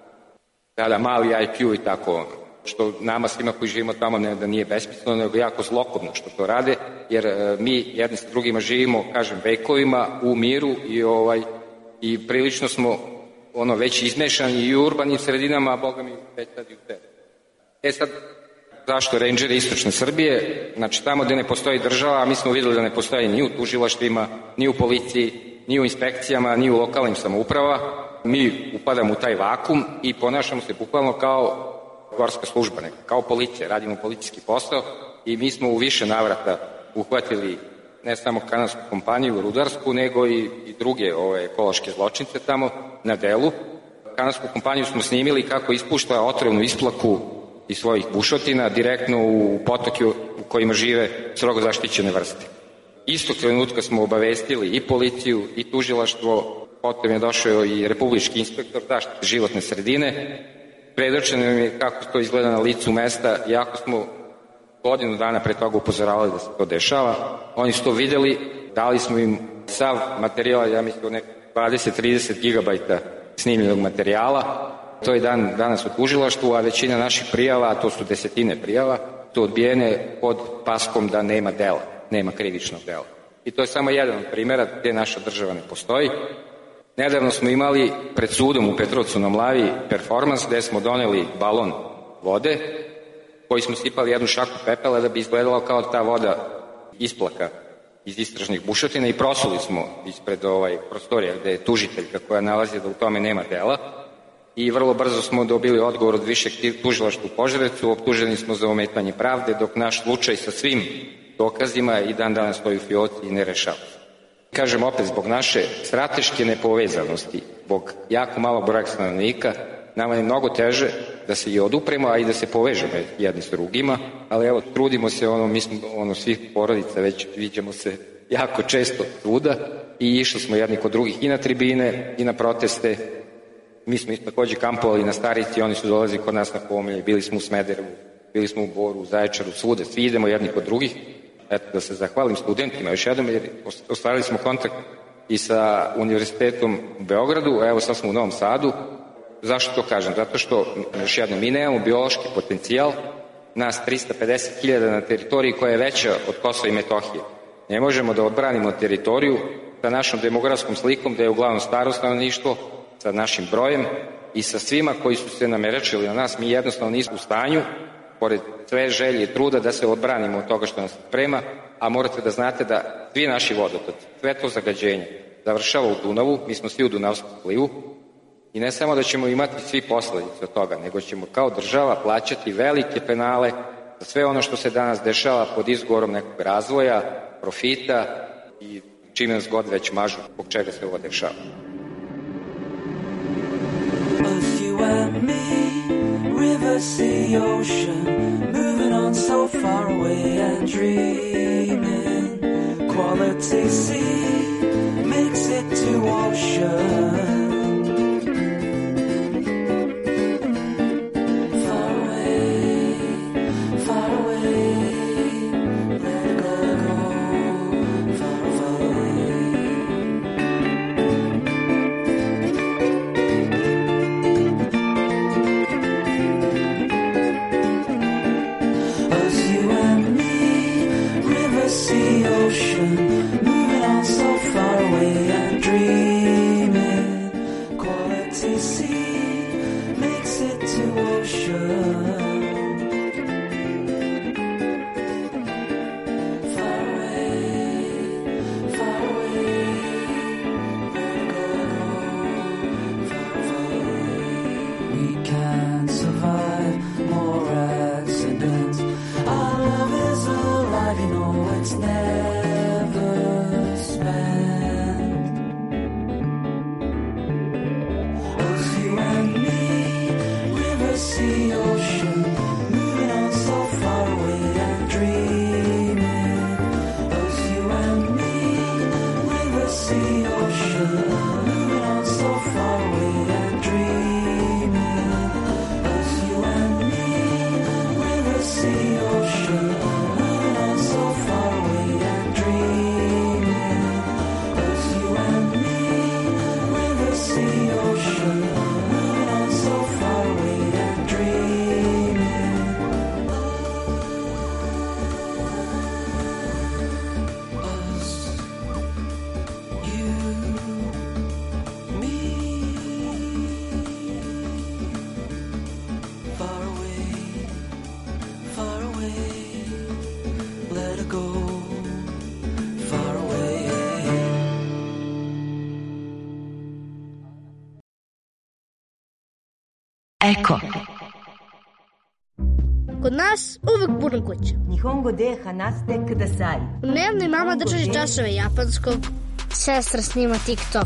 Da, da, mali I Q i tako, što nama svima koji živimo tamo ne da nije besmisleno, nego jako zlokobno što to rade, jer e, mi jedni s drugima živimo, kažem, vekovima u miru i ovaj i prilično smo ono već izmešani i u urbanim sredinama, a boga mi već sad i u tebi. E sad, zašto rejndžeri istočne Srbije? Znači, tamo gde ne postoji država, mi smo videli da ne postoji ni u tužilaštvima, ni u policiji, ni u inspekcijama, ni u lokalnim samouprava. Mi upadamo u taj vakum i ponašamo se bukvalno kao gorska služba, neka, kao policija, radimo policijski posao i mi smo u više navrata uhvatili ne samo kanadsku kompaniju rudarsku, nego i, i druge ove ekološke zločince tamo na delu. Kanadsku kompaniju smo snimili kako ispušta otrovnu isplaku iz svojih bušotina direktno u potoke u kojima žive strogo zaštićene vrste. Istog trenutka smo obavestili i policiju i tužilaštvo, potom je došao i republički inspektor zaštite životne sredine. Predočeno nam je kako to izgleda na licu mesta, iako smo godinu dana pre toga upozoravali da se to dešava. Oni su to videli, dali smo im sav materijal, ja mislim nek dvadeset do trideset gigabajta snimljenog materijala. To je dan danas u tužilaštvu, a većina naših prijava, a to su desetine prijava, su odbijene pod paskom da nema dela, nema krivičnog dela. I to je samo jedan od primjera gde naša država ne postoji. Nedavno smo imali pred sudom u Petrovcu na Mlavi performans gde smo doneli balon vode koji smo sipali jednu šaku pepela da bi izgledalo kao ta voda isplaka iz istražnih bušotina i prosuli smo ispred ovaj prostorija gde je tužiteljka koja nalazi da u tome nema dela i vrlo brzo smo dobili odgovor od višeg tužilaštva u Požarevcu, optuženi smo za ometanje pravde dok naš slučaj sa svim dokazima i dan danas stoji u fioci i ne rešava. Kažem opet, zbog naše strateške nepovezanosti, zbog jako malo broja stanovnika, nama je mnogo teže da se i odupremo, a i da se povežemo jedni s drugima, ali evo, trudimo se, ono, mi smo, ono, svih porodica, već viđamo se jako često svuda i išli smo jedni kod drugih i na tribine i na proteste. Mi smo takođe kampovali na Starici, oni su dolazili kod nas na Pomelje, bili smo u Smederevu, bili smo u Boru, u Zaječaru, svuda, svi idemo jedni kod drugih. Eto, da se zahvalim studentima još jednom, jer ostvarili smo kontakt i sa Univerzitetom u Beogradu, a evo sad smo u Novom Sadu. Zašto to kažem? Zato što, još jednom, mi nemamo biološki potencijal, nas trista pedeset hiljada na teritoriji koja je veća od Kosova i Metohije. Ne možemo da odbranimo teritoriju sa našom demografskom slikom, da je uglavnom staro stanovništvo, sa našim brojem i sa svima koji su se namerečili na nas, mi jednostavno nismo u stanju, pored sve želje i truda, da se odbranimo od toga što nas sprema, a morate da znate da svi naši vodotoci, sve to zagađenje završava u Dunavu, mi smo svi u Dunavskom slivu i ne samo da ćemo imati svi posledice od toga, nego ćemo kao država plaćati velike penale za sve ono što se danas dešava pod izgovorom nekog razvoja, profita i čime nas god već mažu, zbog čega se ovo dešava. River, sea, ocean, moving on so far away and dreaming. Quality sea makes it to ocean. Far away, far away, let it go, go, far away. Sea, ocean, moving on so far away and dreaming. Quality sea makes it to ocean. Far away, far away, let it go, go, far away. We can't survive more accidents. Our love is alive, you know. Eko. Kod nas uvek puno kuća. Nihongo de hanaste kudasai. U dnevnoj mama drži časove japanskog. Sestra snima TikTok.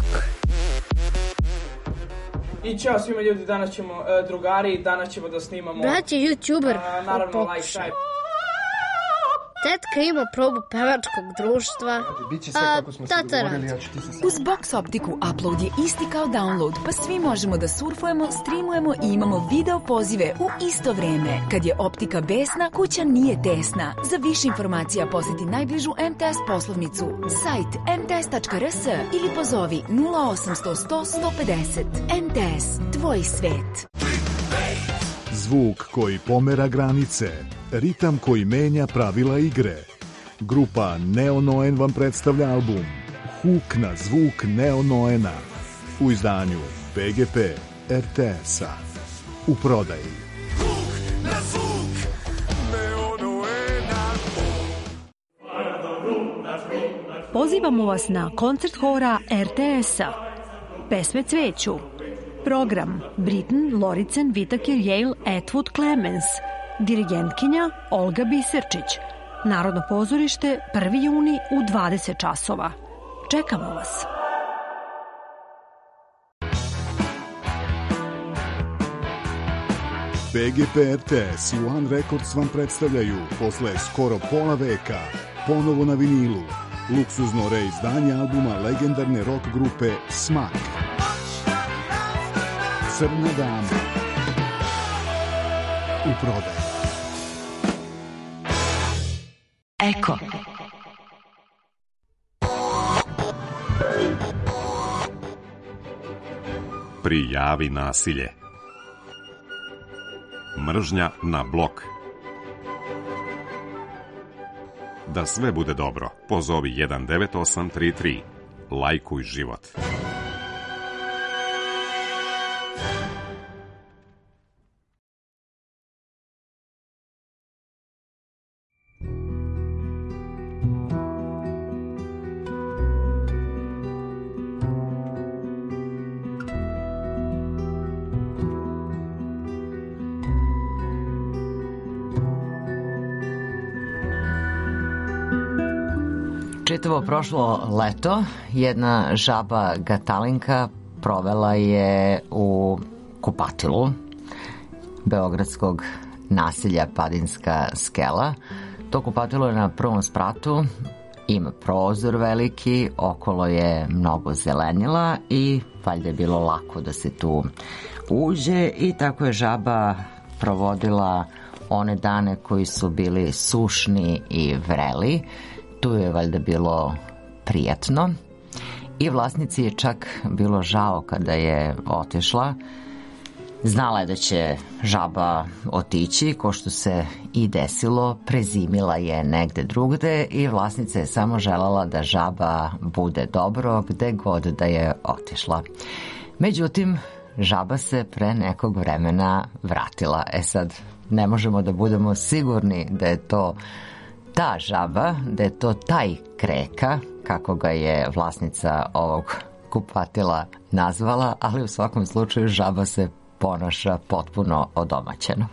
I čao svima ljudi, danas ćemo, uh, drugari, danas ćemo da snimamo... Brat je youtuber. Uh, naravno, lifestyle. Tetka ima probu pevačkog društva, a tata radi. Uz Box Optiku upload je isti kao download, pa svi možemo da surfujemo, streamujemo i imamo video pozive u isto vreme. Kad je optika besna, kuća nije tesna. Za više informacija poseti najbližu M T S poslovnicu, sajt em te es tačka er s ili pozovi nula osamsto sto sto pedeset. M T S, tvoj svet. Zvuk koji pomera granice, ritam koji menja pravila igre. Grupa Neo Noen vam predstavlja album Huk na zvuk Neo Noena u izdanju P G P R T S-a. U prodaji. Huk na zvuk Neo Noena. Pozivamo vas na koncert hora R T S-a. Pesme cveću. Program Britain, Loricen, Whittaker, Yale, Atwood, Clemens. Dirigentkinja Olga Biserčić. Narodno pozorište prvi juni u dvadeset časova. Čekamo vas. P G P R T S i One Records vam predstavljaju posle skoro pola veka ponovo na vinilu luksuzno reizdanje albuma legendarne rock grupe Smak. Crna dama. U prodaju. Eko. Prijavi nasilje. Mržnja na blok. Da sve bude dobro, pozovi jedan devet osam tri tri. Lajkuj život. Čitavo prošlo leto jedna žaba Gatalinka provela je u kupatilu beogradskog naselja Padinska skela. To kupatilo je na prvom spratu, ima prozor veliki, okolo je mnogo zelenila i valjda je bilo lako da se tu uđe i tako je žaba provodila one dane koji su bili sušni i vreli. Tu je valjda bilo prijatno i vlasnici je čak bilo žao kada je otišla. Znala je da će žaba otići, ko što se i desilo, prezimila je negde drugde i vlasnica je samo želala da žaba bude dobro gde god da je otišla. Međutim, žaba se pre nekog vremena vratila. E sad, ne možemo da budemo sigurni da je to ta žaba, da je to taj kreka, kako ga je vlasnica ovog kupatila nazvala, ali u svakom slučaju žaba se ponaša potpuno odomaćeno.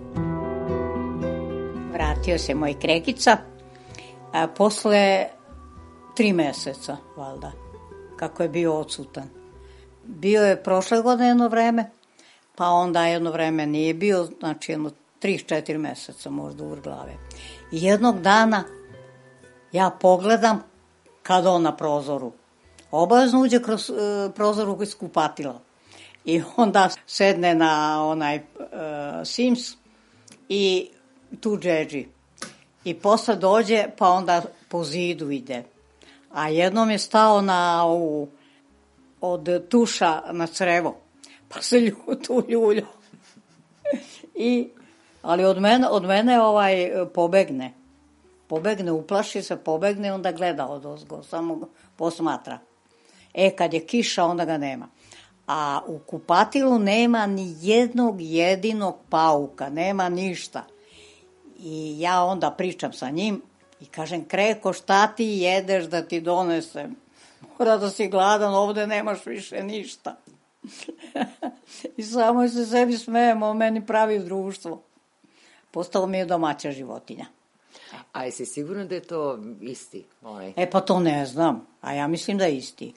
Vratio se moj krekica a posle tri meseca, valjda, kako je bio odsutan. Bio je prošle godine jedno vreme, pa onda jedno vreme nije bio, znači jedno tri četiri meseca možda uvr glave. I jednog dana ja pogledam kad on na prozoru. Obavezno uđe kroz uh, prozoru iz kupatila. I onda sedne na onaj uh, Sims i tu džedži. I posle dođe, pa onda po zidu ide. A jednom je stao na ovu, od tuša na crevo, pa se lju, tu ljuljo. I, ali od mene, od mene ovaj pobegne. Pobegne, uplaši se, pobegne, onda gleda od ozgo, samo posmatra. E, kad je kiša, onda ga nema. A u kupatilu nema ni jednog jedinog pauka, nema ništa. I ja onda pričam sa njim i kažem, Kreko, šta ti jedeš da ti donesem? Mora da si gladan, ovde nemaš više ništa. I samo se sebi smejemo, on meni pravi društvo. Postalo mi je domaća životinja. A jesi sigurno da je to isti? Ovaj? E pa to ne znam, a ja mislim da je isti.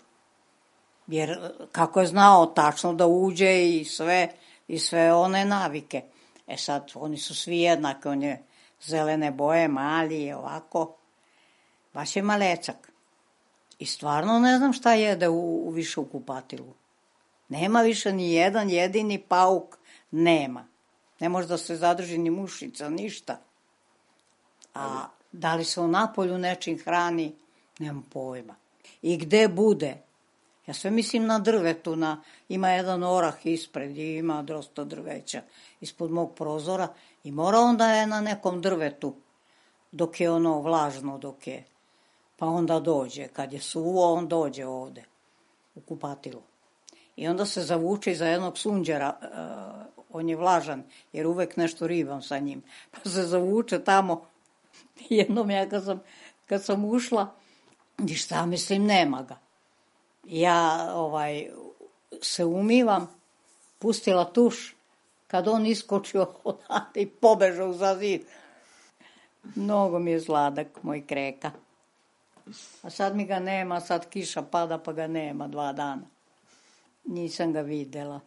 Jer kako je znao tačno da uđe i sve, i sve one navike. E sad, oni su svi jednaki, on je zelene boje, mali, ovako. Baš je malecak. I stvarno ne znam šta jede u, u više u kupatilu. Nema više ni jedan jedini pauk, nema. Ne može da se zadrži ni mušica, ništa. A da li se u napolju nečim hrani, nemam pojma. I gde bude? Ja sve mislim na drvetu, na, ima jedan orah ispred i ima dosta drveća ispod mog prozora i mora onda je na nekom drvetu dok je ono vlažno, dok je, pa onda dođe, kad je suvo on dođe ovde u kupatilu i onda se zavuče iza jednog sunđera, uh, on je vlažan jer uvek nešto ribam sa njim, pa se zavuče tamo. Jednom ja kad sam, kad sam ušla, ništa mislim nema ga. Ja ovaj, se umivam, pustila tuš, kad on iskočio odande i pobežao za zid. Mnogo mi je sladak, moj kreka. A sad mi ga nema, sad kiša pada pa ga nema dva dana. Nisam ga videla.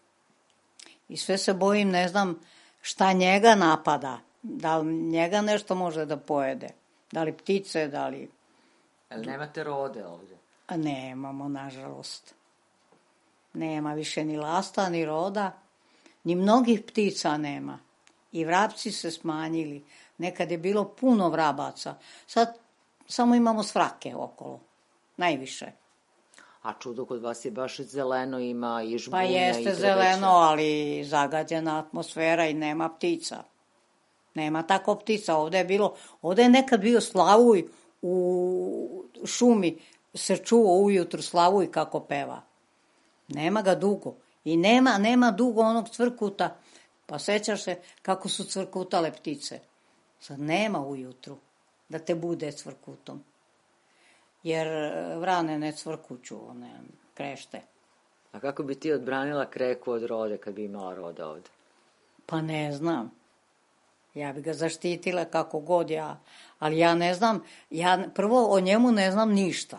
I sve se bojim, ne znam šta njega napada. Da li njega nešto može da pojede? Da li ptice, da li... Ali nemate rode ovde? A nemamo, nažalost. Nema više ni lasta, ni roda, ni mnogih ptica nema. I vrapci se smanjili. Nekad je bilo puno vrabaca. Sad samo imamo svrake okolo. Najviše. A čudo kod vas je baš zeleno, ima i žbunja. Pa jeste i zeleno, ali zagađena atmosfera i nema ptica. Nema tako ptica. Ovde je bilo, ovde je nekad bio slavuj u šumi, se čuo ujutru slavuj kako peva. Nema ga dugo. I nema, nema dugo onog cvrkuta. Pa sećaš se kako su cvrkutale ptice. Sad nema ujutru da te bude cvrkutom. Jer vrane ne cvrkuću, one krešte. A kako bi ti odbranila kreku od rode kad bi imala roda ovde? Pa ne znam. Ja bi ga zaštitila kako god ja. Ali ja ne znam, ja prvo o njemu ne znam ništa.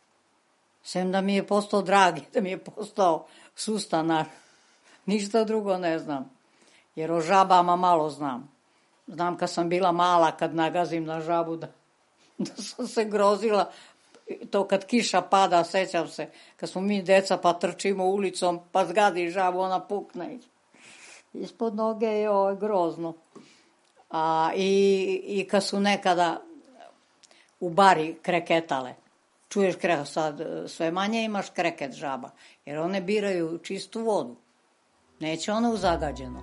Sem da mi je postao dragi, da mi je postao sustanar. Ništa drugo ne znam. Jer o žabama malo znam. Znam kad sam bila mala, kad nagazim na žabu, da, da sam se grozila. To kad kiša pada, sećam se, kad smo mi deca pa trčimo ulicom, pa zgadi žabu, ona pukne. Ispod noge je ovo grozno. A, i, i kad su nekada u bari kreketale, čuješ kreket, sad sve manje imaš kreket žaba, jer one biraju čistu vodu. Neće one u zagađeno.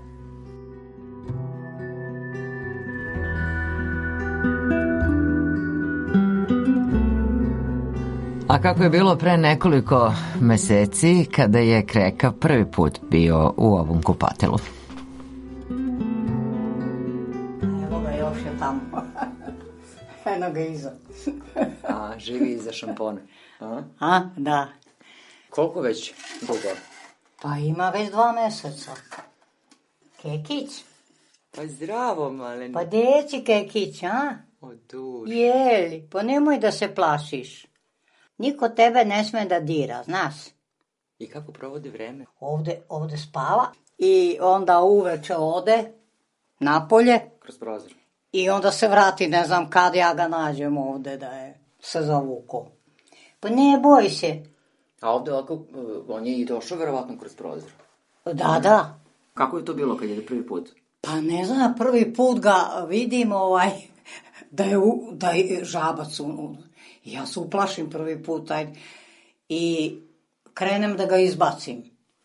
A kako je bilo pre nekoliko meseci kada je Kreka prvi put bio u ovom kupatilu? Evo ga, još je tamo. Eno ga iza. A, živi iza šampona. A? A, da. Koliko već dugo? Pa ima već dva meseca. Kekić. Pa zdravo, maleni. Pa deci Kekić, a? O, duši. Jeli, pa nemoj da se plašiš. Niko tebe ne sme da dira, znaš. I kako provodi vreme? Ovde, ovde spava i onda uveče ode napolje. Kroz prozor. I onda se vrati, ne znam kad ja ga nađem ovde da je se zavuko. Pa ne boj se. A ovde ovako, on je i došao verovatno kroz prozor. Da, da. Kako je to bilo kad je prvi put? Pa ne znam, prvi put ga vidim ovaj, da je, da je žabac u... Ja se uplašim prvi put aj, i krenem da ga izbacim.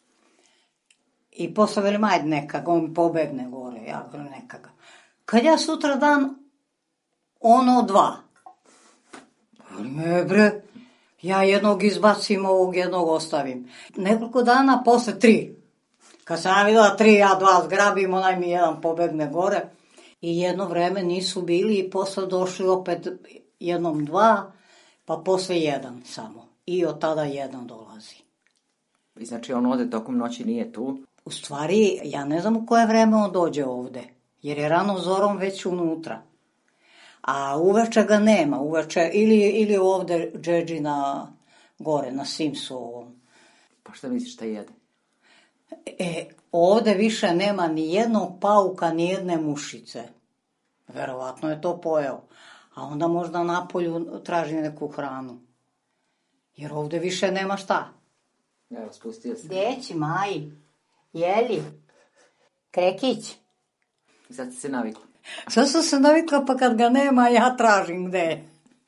I posle velim, ajde neka ga, on pobegne gore, ja velim neka ga. Kad ja sutra dan, ono dva. Ali me bre, ja jednog izbacim, ovog jednog ostavim. Nekoliko dana posle tri. Kad sam ja videla tri, ja dva zgrabim, onaj mi jedan pobegne gore. I jedno vreme nisu bili i posle došli opet jednom dva, pa posle jedan samo. I od tada jedan dolazi. I znači on ode tokom noći, nije tu? U stvari, ja ne znam u koje vreme on dođe ovde, jer je rano zorom već unutra. A uveče ga nema, uveče ili, ili ovde džedži na gore, na Simsu ovom. Pa šta misliš šta jede? E, ovde više nema ni jednog pauka, ni jedne mušice. Verovatno je to pojeo. A onda možda napolju traži neku hranu. Jer ovde više nema šta. Evo, spustio se. Djeći, Maji, jeli, Krekić. Sad si se navikla. Sad sam se navikla, pa kad ga nema, ja tražim gde je.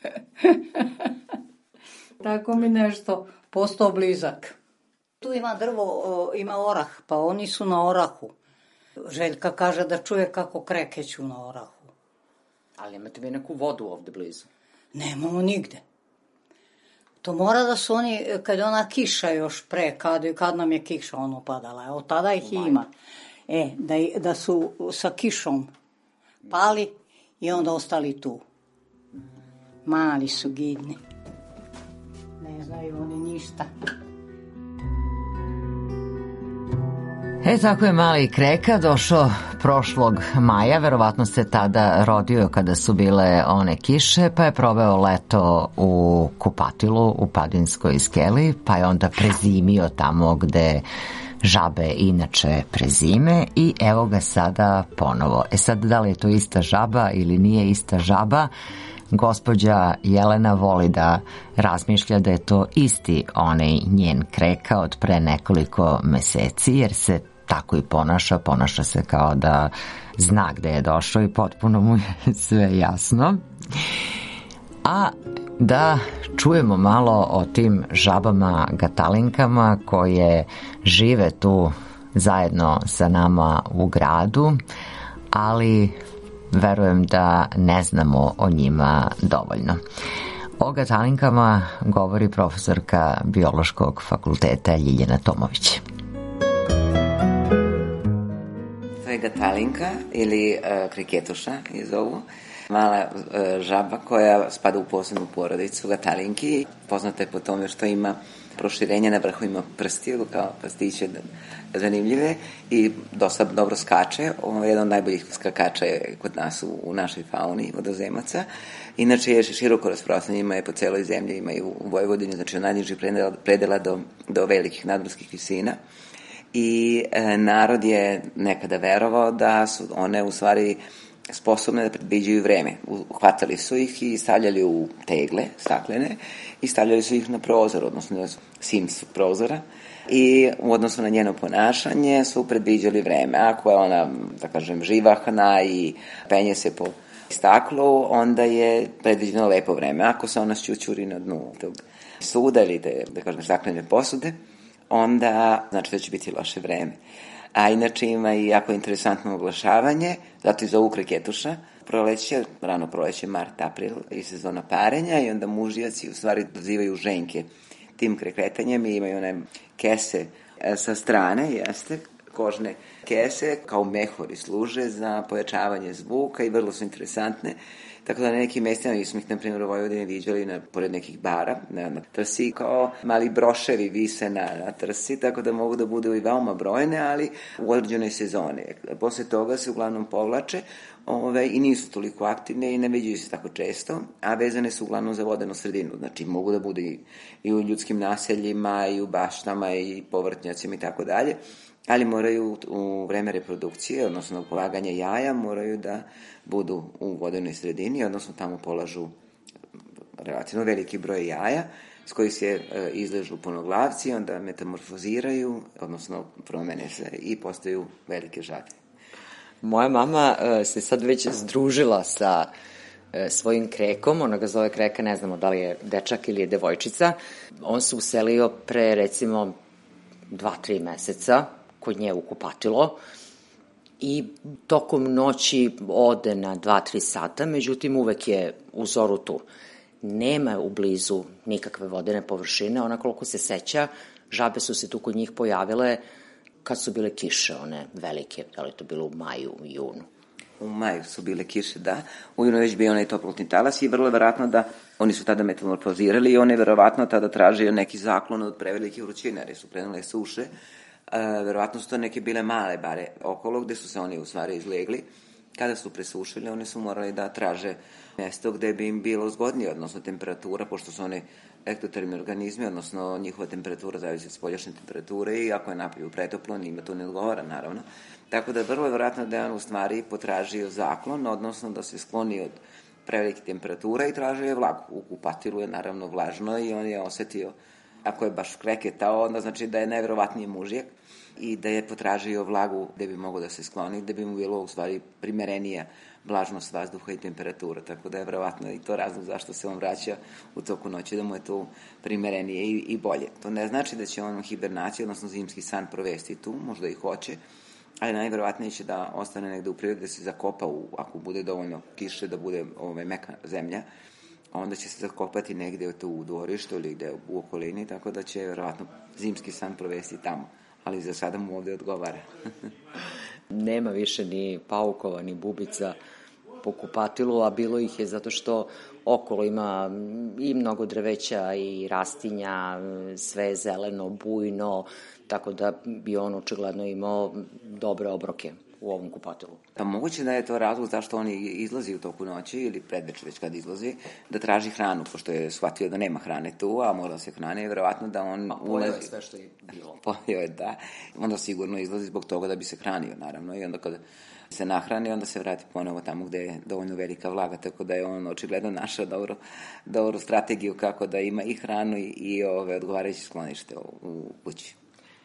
Tako mi nešto postao blizak. Tu ima drvo, ima orah, pa oni su na orahu. Željka kaže da čuje kako krekeću na orahu. Ali imate vi neku vodu ovde blizu? Nemamo nigde. To mora da su oni, kad je ona kiša još pre, kad, kad nam je kiša ono padala, od tada ih ima. E, da, da su sa kišom pali i onda ostali tu. Mali su gidni. Ne znaju oni ništa. E, tako je mali Kreka došao prošlog maja, verovatno se tada rodio kada su bile one kiše, pa je proveo leto u kupatilu u Padinskoj skeli, pa je onda prezimio tamo gde žabe inače prezime i evo ga sada ponovo. E sad, da li je to ista žaba ili nije ista žaba, gospođa Jelena voli da razmišlja da je to isti onaj njen Kreka od pre nekoliko meseci, jer se tako i ponaša, ponaša se kao da zna gde je došao i potpuno mu je sve jasno. A da čujemo malo o tim žabama gatalinkama koje žive tu zajedno sa nama u gradu, ali verujem da ne znamo o njima dovoljno. O gatalinkama govori profesorka Biološkog fakulteta Ljiljana Tomović. To je gatalinka ili uh, kriketuša je zovu. Mala uh, žaba koja spada u posebnu porodicu gatalinki. Poznata je po tome što ima proširenje na vrhovima prstiju, kao pastiće zanimljive i dosta dobro skače. Ovo je jedan od najboljih skakača je kod nas u, u našoj fauni vodozemaca. Inače je široko rasprostranjen, ima je po celoj zemlji, ima i u, u Vojvodini, znači od najnižih predela, predela do, do velikih nadmorskih visina. I e, narod je nekada verovao da su one u stvari sposobne da predviđaju vreme. Uhvatali su ih i stavljali u tegle staklene i stavljali su ih na prozor, odnosno na sims prozora i u odnosu na njeno ponašanje su predviđali vreme. Ako je ona, da kažem, živahna i penje se po staklu, onda je predviđeno lepo vreme. Ako se ona šćućuri na dnu tog suda ili te, da kažem, staklene posude, onda znači da će biti loše vreme. A inače ima i jako interesantno oglašavanje, zato i zovu kriketuša. Proleće, rano proleće, mart, april i sezona parenja i onda mužjaci u stvari dozivaju ženke tim krekretanjem i imaju one kese sa strane, jeste, kožne kese, kao mehuri služe za pojačavanje zvuka i vrlo su interesantne. Tako da na nekim mestima, mi smo ih na primjer u Vojvodini viđali na, pored nekih bara, na, na trsi, kao mali broševi vise na, na trsi, tako da mogu da budu i veoma brojne, ali u određenoj sezoni. Posle toga se uglavnom povlače ove, i nisu toliko aktivne i ne viđaju se tako često, a vezane su uglavnom za vodenu sredinu. Znači mogu da budu i, i u ljudskim naseljima, i u baštama, i povrtnjacima i tako dalje. Ali moraju u vreme reprodukcije, odnosno polaganja jaja, moraju da budu u vodenoj sredini, odnosno tamo polažu relativno veliki broj jaja, s kojih se e, izležu punoglavci, onda metamorfoziraju, odnosno promene se i postaju velike žabe. Moja mama e, se sad već združila sa e, svojim Krekom, ona ga zove Kreka, ne znamo da li je dečak ili je devojčica. On se uselio pre, recimo, dva, tri meseca, kod nje u kupatilo i tokom noći ode na dva tri sata, međutim uvek je u zoru tu. Nema u blizu nikakve vodene površine, ona koliko se seća, žabe su se tu kod njih pojavile kad su bile kiše, one velike, da li to bilo u maju, junu. U maju su bile kiše, da. U junu već bio onaj toplotni talas i vrlo je verovatno da oni su tada metamorfozirali i on je verovatno tada tražio neki zaklon od prevelike vrućine, jer su krenule suše. E, verovatno su to neke bile male bare okolo gde su se oni u stvari izlegli. Kada su presušili, oni su morali da traže mesto gde bi im bilo zgodnije, odnosno temperatura, pošto su one ektotermni organizmi, odnosno njihova temperatura zavisi od spoljašnje temperature i ako je napolju pretoplo, njima to ne odgovara, naravno. Tako da vrlo je vjerojatno da je on u stvari potražio zaklon, odnosno da se skloni od prevelike temperatura i tražio je vlagu. U kupatilu je naravno vlažno i on je osetio, ako je baš kreketao, onda znači da je najverovatniji mužjak i da je potražio vlagu gde bi mogao da se skloni, gde bi mu bilo u stvari primerenija vlažnost vazduha i temperatura, tako da je verovatno i to razlog zašto se on vraća u toku noći, da mu je to primerenije i, i bolje. To ne znači da će on u hibernaciji, odnosno zimski san provesti tu, možda i hoće, ali najverovatnije će da ostane negde u prirodi, da se zakopa, u, ako bude dovoljno kiše, da bude ovaj, meka zemlja, onda će se zakopati negde u dvorištu ili gde u okolini, tako da će verovatno zimski san provesti tamo, ali za sada mu ovde odgovara. Nema više ni paukova, ni bubica po kupatilu, a bilo ih je zato što okolo ima i mnogo drveća i rastinja, sve je zeleno, bujno, tako da bi on očigledno imao dobre obroke u ovom kupatilu. Pa moguće da je to razlog zašto on izlazi u toku noći ili predveče već kad izlazi, da traži hranu, pošto je shvatio da nema hrane tu, a mora se hrane, je verovatno da on pa, ulazi... Pojeo je sve što je bilo. Pojeo je, da. Onda sigurno izlazi zbog toga da bi se hranio, naravno, i onda kada se nahrani, onda se vrati ponovo tamo gde je dovoljno velika vlaga, tako da je on očigledno našao dobro, dobru strategiju kako da ima i hranu i, i ove, odgovarajuće sklonište u, u kući.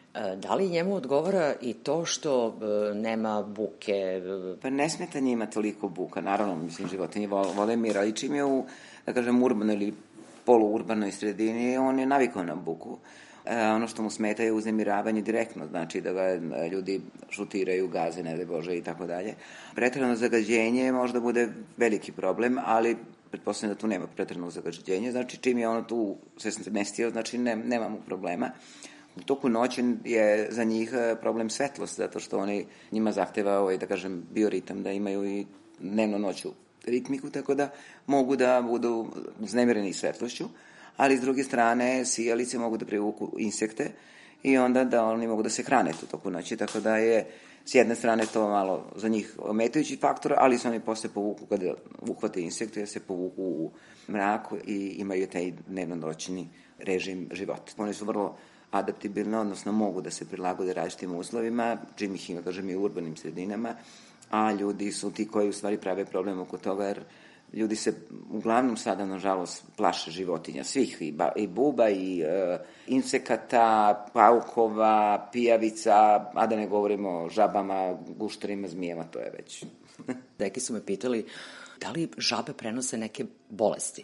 Da li njemu odgovara i to što e, nema buke? Pa ne smeta njima toliko buka, naravno, mislim, životinje vole, vole mir, ali čim je u, da kažem, urbanoj ili poluurbanoj sredini, on je navikao na buku. E, ono što mu smeta je uznemiravanje direktno, znači da ga ljudi šutiraju, gaze, ne daj Bože, i tako dalje. Preterano zagađenje možda bude veliki problem, ali pretpostavljam da tu nema preterano zagađenje, znači čim je ono tu se smestio, znači ne, nema mu problema. U toku noći je za njih problem svetlost, zato što oni njima zahteva, ovaj, da kažem, bioritam, da imaju i dnevno-noću ritmiku, tako da mogu da budu uznemireni svetlošću, ali s druge strane sijalice mogu da privuku insekte i onda da oni mogu da se hrane tu toku noći, tako da je s jedne strane to malo za njih ometajući faktor, ali se oni posle povuku kada uhvate insekte, se povuku u mrak i imaju taj dnevno-noćni režim života. Oni su vrlo adaptibilne, odnosno mogu da se prilagode različitim uslovima, čim ih ima, kažem, i u urbanim sredinama, a ljudi su ti koji u stvari prave problem oko toga, jer ljudi se uglavnom sada, nažalost, plaše životinja, svih, i, ba, i buba, i e, insekata, paukova, pijavica, a da ne govorimo o žabama, gušterima, zmijama, to je već. Neki su me pitali, da li žabe prenose neke bolesti?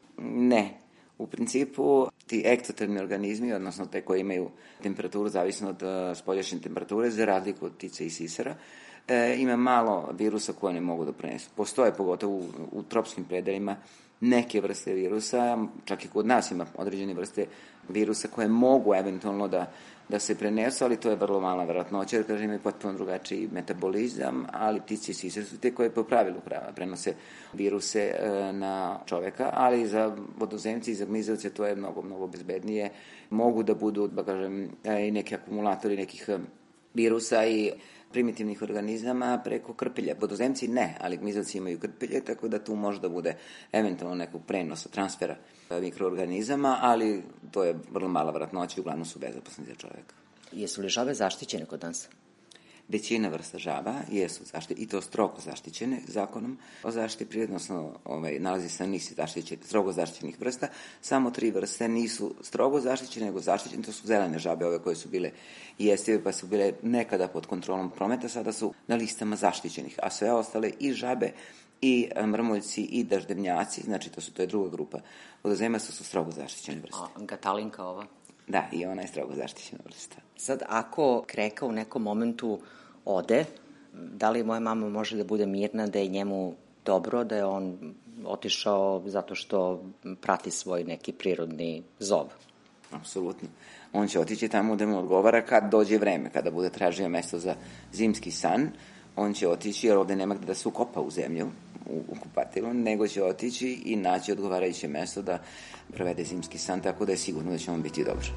Ne. U principu, ti ektotermni organizmi, odnosno te koji imaju temperaturu zavisno od uh, spoljašnje temperature, za razliku od ptice i sisara, e, ima malo virusa koje ne mogu da prenesu. Postoje, pogotovo u, u tropskim predelima, neke vrste virusa, čak i kod nas ima određene vrste virusa koje mogu eventualno da, da se prenesu, ali to je vrlo mala verovatnoća, jer kažem, imaju potpuno drugačiji metabolizam, ali ptice i sisare su te koje po pravilu prenose viruse e, na čoveka, ali za vodozemci i za gmizavce to je mnogo, mnogo bezbednije. Mogu da budu, da kažem, i neki akumulatori nekih virusa i primitivnih organizama preko krpelja. Vodozemci ne, ali gmizavci imaju krpelje, tako da tu može da bude eventualno nekog prenosa, transfera mikroorganizama, ali to je vrlo mala vratnoća i uglavnom su bezopasni za čoveka. Jesu li žabe zaštićene kod nas? Većina vrsta žaba jesu zaštićene, i to strogo zaštićene zakonom o zaštiti prirode, odnosno ovaj, nalazi se na niz zaštićenih, strogo zaštićenih vrsta. Samo tri vrste nisu strogo zaštićene, nego zaštićene, to su zelene žabe, ove koje su bile jestive, pa su bile nekada pod kontrolom prometa, sada su na listama zaštićenih, a sve ostale i žabe, i mrmoljci, i daždevnjaci, znači to su, to je druga grupa vodozemaca, su strogo zaštićene vrste. A gatalinka ova? Da, i ona je strogo zaštićena vrsta. Sad, ako kreka u nekom momentu ode, da li moja mama može da bude mirna da je njemu dobro, da je on otišao zato što prati svoj neki prirodni zov? Apsolutno. On će otići tamo da mu odgovara kad dođe vreme, kada bude tražio mesto za zimski san, on će otići, jer ovde nema gde da se ukopa u zemlju, u, u kupatilu, nego će otići i naći odgovarajuće mesto da provede zimski san, tako da je sigurno da će on biti dobro.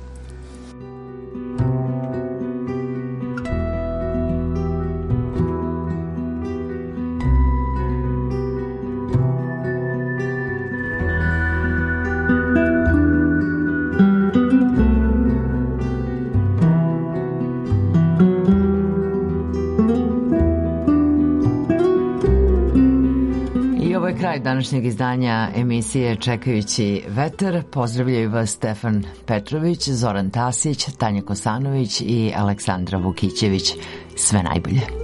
Kraj današnjeg izdanja emisije Čekajući vetar. Pozdravljaju vas Stefan Petrović, Zoran Tasić, Tanja Kosanović i Aleksandra Vukićević. Sve najbolje.